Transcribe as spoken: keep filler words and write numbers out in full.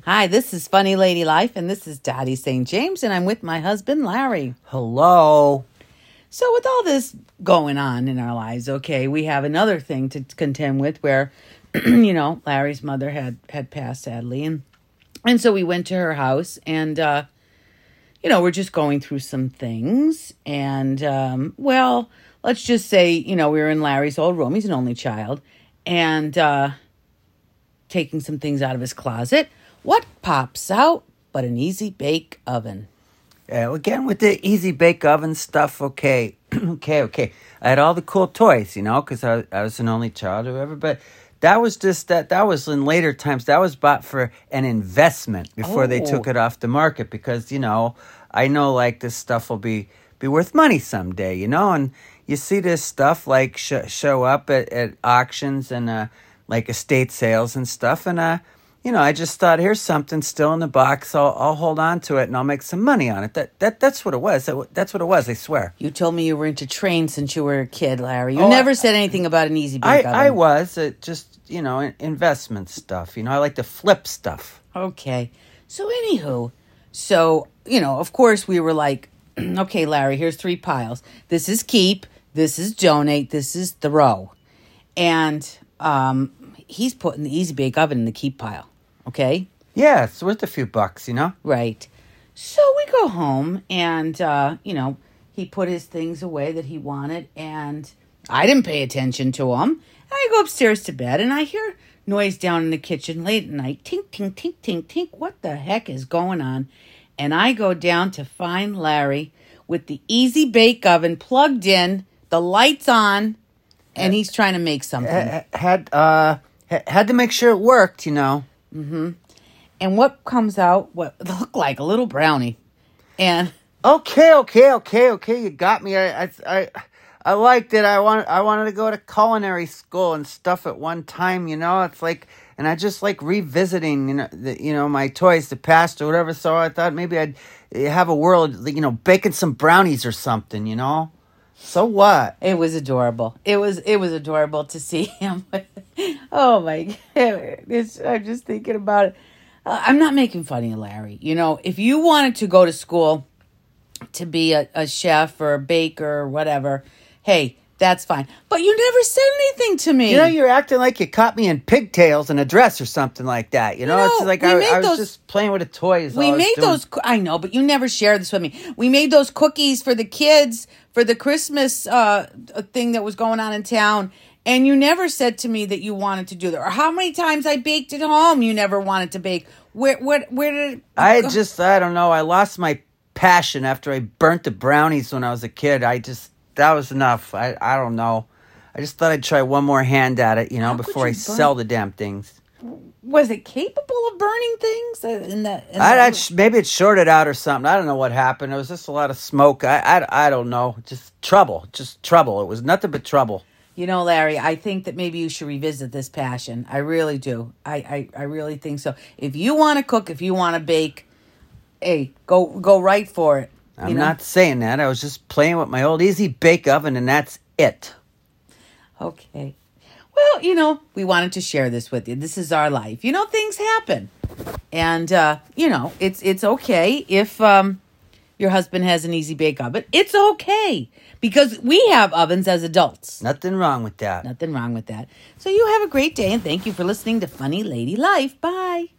Hi, this is Funny Lady Life, and this is Dottie Saint James, and I'm with my husband, Larry. Hello. So with all this going on in our lives, okay, we have another thing to contend with where, you know, Larry's mother had, had passed sadly, and and so we went to her house, and, uh, you know, we're just going through some things, and, um, well, let's just say, you know, we were in Larry's old room. He's an only child, and uh, taking some things out of his closet. What pops out but an easy bake oven? Yeah, again, with the easy bake oven stuff, okay, okay, okay. I had all the cool toys, you know, because I, I was an only child or whatever, but that was just, that That was in later times. That was bought for an investment before oh. they took it off the market because, you know, I know, like, this stuff will be, be worth money someday, you know, and you see this stuff, like, sh- show up at, at auctions and, uh, like, estate sales and stuff, and, uh, you know, I just thought, here's something still in the box. I'll, I'll hold on to it, and I'll make some money on it. That that That's what it was. That, that's what it was, I swear. You told me you were into trains since you were a kid, Larry. You oh, never I, said anything about an easy bake I, oven. I was. It just, you know, investment stuff. You know, I like to flip stuff. Okay. So, anywho, so, you know, of course we were like, okay, Larry, here's three piles. This is keep. This is donate. This is throw. And um, he's putting the easy bake oven in the keep pile. Okay? Yeah, it's worth a few bucks, you know? Right. So we go home and, uh, you know, he put his things away that he wanted and I didn't pay attention to him. I go upstairs to bed and I hear noise down in the kitchen late at night. Tink, tink, tink, tink, tink. What the heck is going on? And I go down to find Larry with the easy bake oven plugged in, the lights on, and he's trying to make something. Had, uh, had to make sure it worked, you know? Mm-hmm. And what comes out, what looked like a little brownie. And okay, okay, okay, okay, you got me. I, I, I, I liked it. I want, I wanted to go to culinary school and stuff at one time. You know, it's like, and I just like revisiting, you know, the, you know, my toys, the past or whatever. So I thought maybe I'd have a whirl, you know, baking some brownies or something. You know. So what? It was adorable. It was it was adorable to see him. Oh my God. It's, I'm just thinking about it. Uh, I'm not making fun of you, Larry. You know, if you wanted to go to school to be a, a chef or a baker or whatever, hey, that's fine. But you never said anything to me. You know, you're acting like you caught me in pigtails in a dress or something like that. You know, you know it's like I, I was those, just playing with the toys. We made those. I know, but you never shared this with me. We made those cookies for the kids for the Christmas uh, thing that was going on in town. And you never said to me that you wanted to do that. Or how many times I baked at home you never wanted to bake. Where, where, where did it I go? just, I don't know. I lost my passion after I burnt the brownies when I was a kid. I just... That was enough. I I don't know. I just thought I'd try one more hand at it, you know, How before I burn? sell the damn things. Was it capable of burning things? In the, in I, the... I maybe it shorted out or something. I don't know what happened. It was just a lot of smoke. I, I, I don't know. Just trouble. Just trouble. It was nothing but trouble. You know, Larry, I think that maybe you should revisit this passion. I really do. I, I, I really think so. If you want to cook, if you want to bake, hey, go go right for it. I'm you know? not saying that. I was just playing with my old easy bake oven, and that's it. Okay. Well, you know, we wanted to share this with you. This is our life. You know, things happen. And, uh, you know, it's it's okay if um, your husband has an easy bake oven. It's okay. Because we have ovens as adults. Nothing wrong with that. Nothing wrong with that. So you have a great day, and thank you for listening to Funny Lady Life. Bye.